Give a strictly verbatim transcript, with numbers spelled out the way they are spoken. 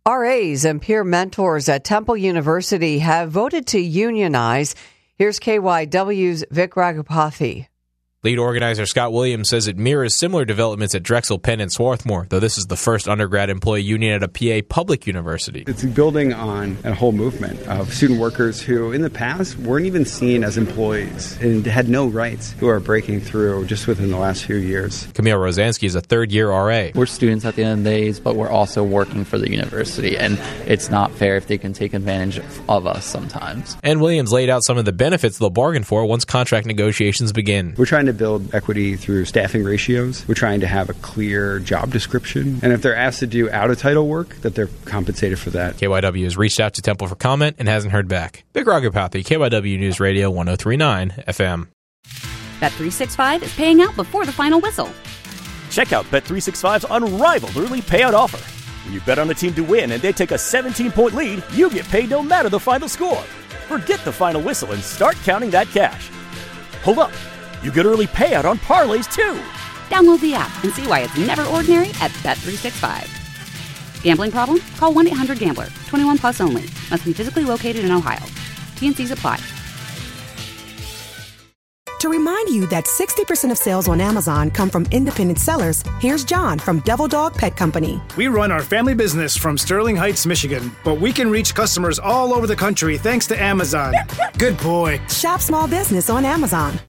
R As and peer mentors at Temple University have voted to unionize. Here's K Y W's Vic Raghupathi. Lead organizer Scott Williams says it mirrors similar developments at Drexel, Penn, and Swarthmore, though this is the first undergrad employee union at a P A public university. It's building on a whole movement of student workers who in the past weren't even seen as employees and had no rights, who are breaking through just within the last few years. Camille Rosansky is a third-year R A. We're students at the end of the days, but we're also working for the university, and it's not fair if they can take advantage of us sometimes. And Williams laid out some of the benefits they'll bargain for once contract negotiations begin. We're trying to build equity through staffing ratios. We're trying to have a clear job description. And if they're asked to do out-of-title work, that they're compensated for that. K Y W has reached out to Temple for comment and hasn't heard back. Vic Raghupathi, K Y W News Radio one oh three point nine F M. Bet three sixty-five is paying out before the final whistle. Check out Bet three sixty-five's unrivaled early payout offer. When you bet on a team to win and they take a seventeen-point lead, you get paid no matter the final score. Forget the final whistle and start counting that cash. Hold up. You get early payout on parlays, too. Download the app and see why it's never ordinary at Bet three sixty-five. Gambling problem? Call one eight hundred gambler. twenty-one plus only. Must be physically located in Ohio. T and C's apply. To remind you that sixty percent of sales on Amazon come from independent sellers, here's John from Devil Dog Pet Company. We run our family business from Sterling Heights, Michigan, but we can reach customers all over the country thanks to Amazon. Good boy. Shop small business on Amazon.